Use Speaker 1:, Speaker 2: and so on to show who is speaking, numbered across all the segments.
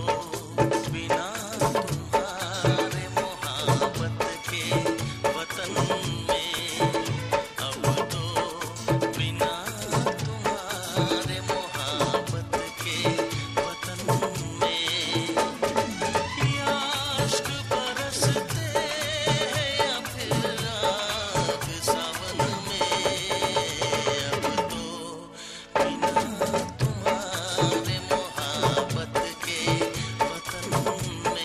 Speaker 1: बिना तुम्हारे मोहब्बत के वतन में, अब तो बिना तुम्हारे मोहब्बत के वतन में, याश्क बरसते हैं या फिर आग सावन में, अब तो बिना तुम्हारे मोहब्बत के वतन में।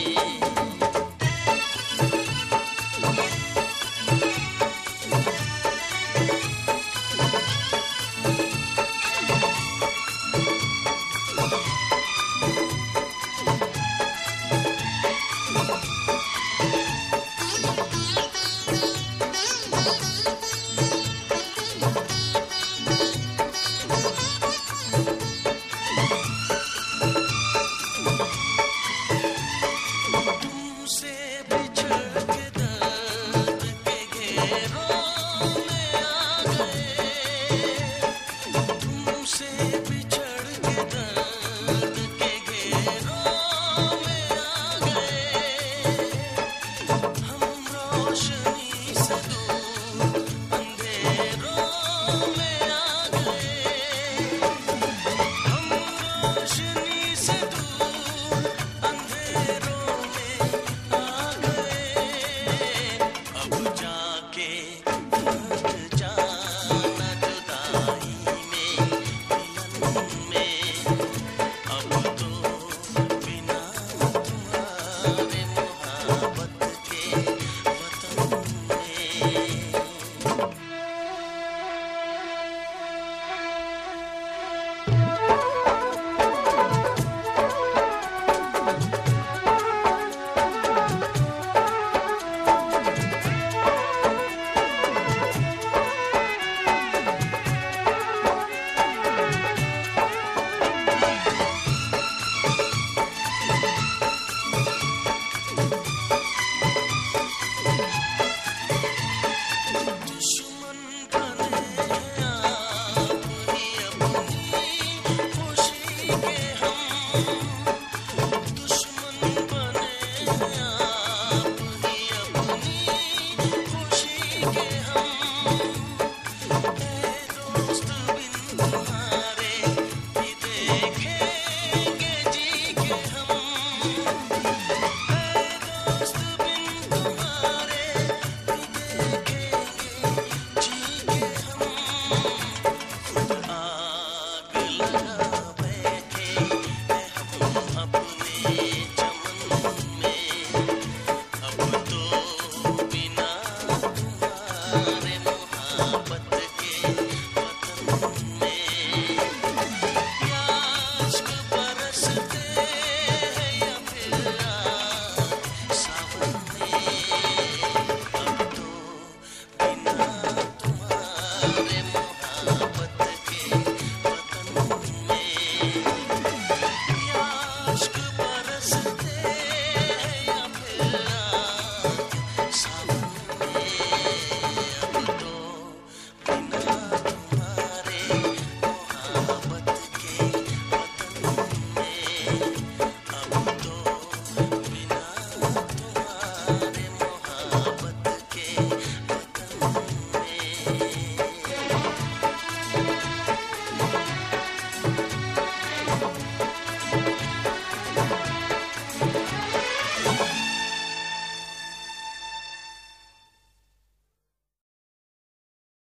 Speaker 1: तुमसे बिछड़ के दर्द के घेरों में आ गए, तुमसे बिछड़ के दर्द के घेरों में आ गए, हम रोशनी से दूर अंधेरों में आ गए, हम रोशनी से दूर अंधेरों में आ गए, अब जाके फंस जाना जुदाई में मिलन में, अब तो बिना तुम्हारे मोहब्बत के वतन में। दुश्मन बने आप ही अपनी खुशी के हम, दुश्मन बने आप ही अपनी खुशी के हम, ऐ दोस्त बिन तुम्हारे भी देखेंगे जी के हम, ऐ दोस्त बिन तुम्हारे भी देखेंगे जी के हम, खुद आग लगा बैठे हैं हम अपने